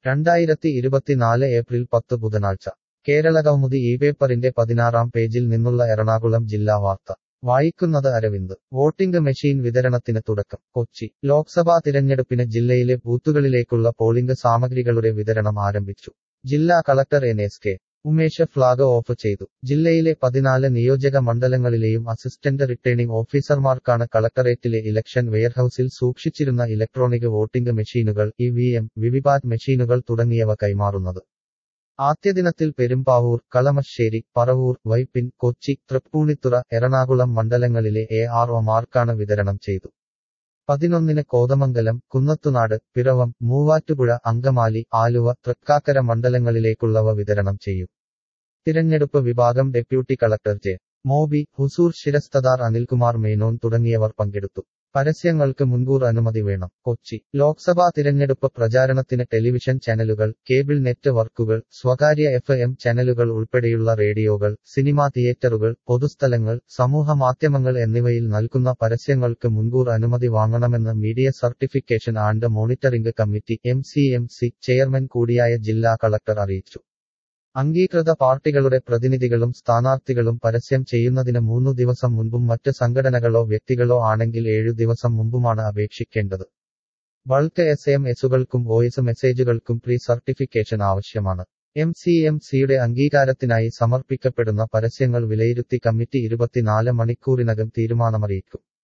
2024 April 10 ബുധനാഴ്ച കേരളകൗമുദി ഇപേപ്പറിന്റെ 16-ാം പേജിൽ നിന്നുള്ള എറണാകുളം ജില്ലാ വാർത്ത വായിക്കുന്നത് അരവിന്ദ്. വോട്ടിംഗ് മെഷീൻ വിതരണത്തിന് തുടക്കം. കൊച്ചി ലോക്സഭാ തിരഞ്ഞെടുപ്പിന് ജില്ലയിലെ ബൂത്തുകളിലേക്കുള്ള പോളിംഗ് സാമഗ്രികളുടെ വിതരണം ആരംഭിച്ചു. ജില്ലാ collector NS.K. Umesh flag off ചെയ്തു. ജില്ലയിലെ 14 നിയോജക മണ്ഡലങ്ങളിലെയും അസിസ്റ്റന്റ് റിട്ടേണിംഗ് ഓഫീസർമാർക്കാണ് കളക്ടറേറ്റിലെ ഇലക്ഷൻ വെയർഹൌസിൽ സൂക്ഷിച്ചിരുന്ന ഇലക്ട്രോണിക് വോട്ടിംഗ് മെഷീനുകൾ, EVM, വിവിപാറ്റ് മെഷീനുകൾ തുടങ്ങിയവ കൈമാറുന്നത്. ആദ്യദിനത്തിൽ പെരുമ്പാവൂർ, കളമശ്ശേരി, പറവൂർ, വൈപ്പിൻ, കൊച്ചി, തൃപ്പൂണിത്തുറ, എറണാകുളം മണ്ഡലങ്ങളിലെ AROമാർക്കാണ് വിതരണം ചെയ്തു. 11-ന് കോതമംഗലം, കുന്നത്തുനാട്, പിറവം, മൂവാറ്റുപുഴ, അങ്കമാലി, ആലുവ, തൃക്കാക്കര മണ്ഡലങ്ങളിലേക്കുള്ളവ വിതരണം ചെയ്യും. തിരഞ്ഞെടുപ്പ് വിഭാഗം ഡെപ്യൂട്ടി കളക്ടർ ജെ. മോബി, ഹുസൂർ ശിരസ്തദാർ അനിൽകുമാർ മേനോൻ തുടങ്ങിയവർ പങ്കെടുത്തു. പരസ്യങ്ങൾക്ക് മുൻകൂർ അനുമതി വേണം. കൊച്ചി ലോക്സഭാ തിരഞ്ഞെടുപ്പ് പ്രചാരണത്തിന് ടെലിവിഷൻ ചാനലുകൾ, കേബിൾ നെറ്റ്വർക്കുകൾ, സ്വകാര്യ FM ചാനലുകൾ ഉൾപ്പെടെയുള്ള റേഡിയോകൾ, സിനിമാ തിയേറ്ററുകൾ, പൊതുസ്ഥലങ്ങൾ, സമൂഹമാധ്യമങ്ങൾ എന്നിവയിൽ നൽകുന്ന പരസ്യങ്ങൾക്ക് മുൻകൂർ അനുമതി വാങ്ങണമെന്ന് media certification and monitoring committee MCMC chairman കൂടിയായ ജില്ലാ കളക്ടർ അറിയിച്ചു. അംഗീകൃത പാർട്ടികളുടെ പ്രതിനിധികളും സ്ഥാനാർത്ഥികളും പരസ്യം ചെയ്യുന്നതിന് 3 ദിവസം മുൻപും മറ്റ് സംഘടനകളോ വ്യക്തികളോ ആണെങ്കിൽ 7 ദിവസം മുമ്പുമാണ് അപേക്ഷിക്കേണ്ടത്. ബൾക്ക് SMS-കൾക്കും വോയിസ് മെസ്സേജുകൾക്കും പ്രീ സർട്ടിഫിക്കേഷൻ ആവശ്യമാണ്. MCMCയുടെ അംഗീകാരത്തിനായി സമർപ്പിക്കപ്പെടുന്ന പരസ്യങ്ങൾ വിലയിരുത്തി കമ്മിറ്റി 24 മണിക്കൂറിനകം തീരുമാനമറിയിക്കും.